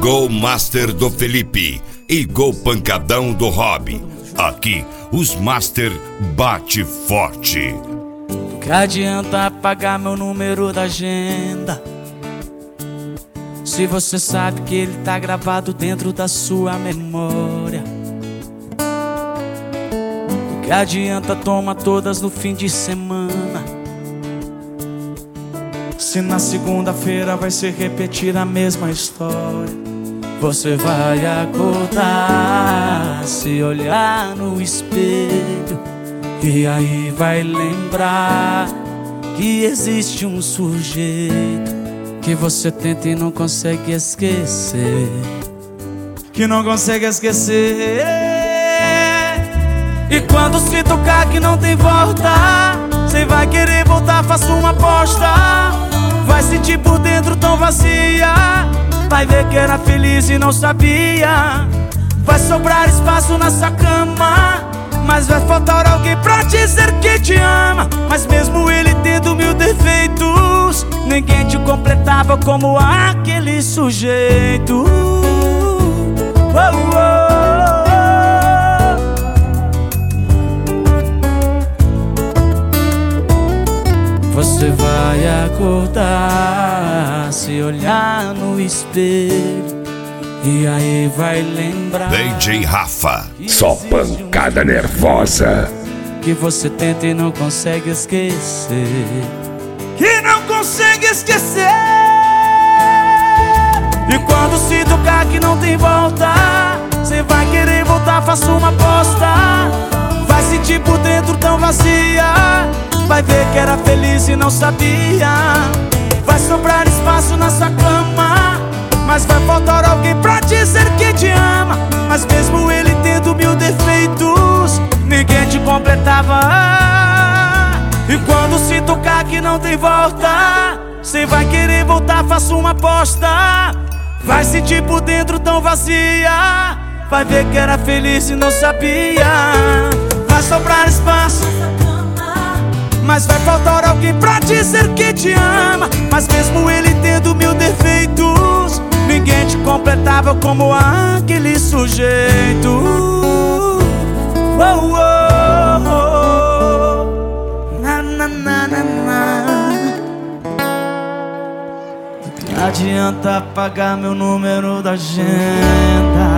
Gol Master do Felipe e Gol Pancadão do Rob. Aqui, os Master bate forte. Que adianta apagar meu número da agenda, se você sabe que ele tá gravado dentro da sua memória? Que adianta tomar todas no fim de semana, se na segunda-feira vai se repetir a mesma história? Você vai acordar, se olhar no espelho, e aí vai lembrar que existe um sujeito que você tenta e não consegue esquecer, que não consegue esquecer. E quando se tocar que não tem volta, cê vai querer voltar, faça uma aposta. Vai sentir por dentro tão vazia, vai ver que era feliz e não sabia. Vai sobrar espaço na sua cama, mas vai faltar alguém pra dizer que te ama. Mas mesmo ele tendo mil defeitos, ninguém te completava como aquele sujeito. Você vai acordar, se olhar no espelho, e aí vai lembrar. DJ Rafa, só pancada nervosa, que você tenta e não consegue esquecer, que não consegue esquecer. E quando se tocar que não tem volta, cê vai querer voltar, faça uma aposta. Vai sentir por dentro tão vazia, vai ver que era feliz e não sabia. Vai sobrar espaço na sua cama, mas vai faltar alguém pra dizer que te ama. Mas mesmo ele tendo mil defeitos, ninguém te completava. E quando se tocar que não tem volta, cê vai querer voltar, faça uma aposta. Vai sentir por dentro tão vazia, vai ver que era feliz e não sabia. Vai sobrar espaço, mas vai faltar alguém pra dizer que te ama. Mas mesmo ele tendo mil defeitos, ninguém te completava como aquele sujeito. Oh, oh, oh. Na, na, na, na, na. Não adianta apagar meu número da agenda,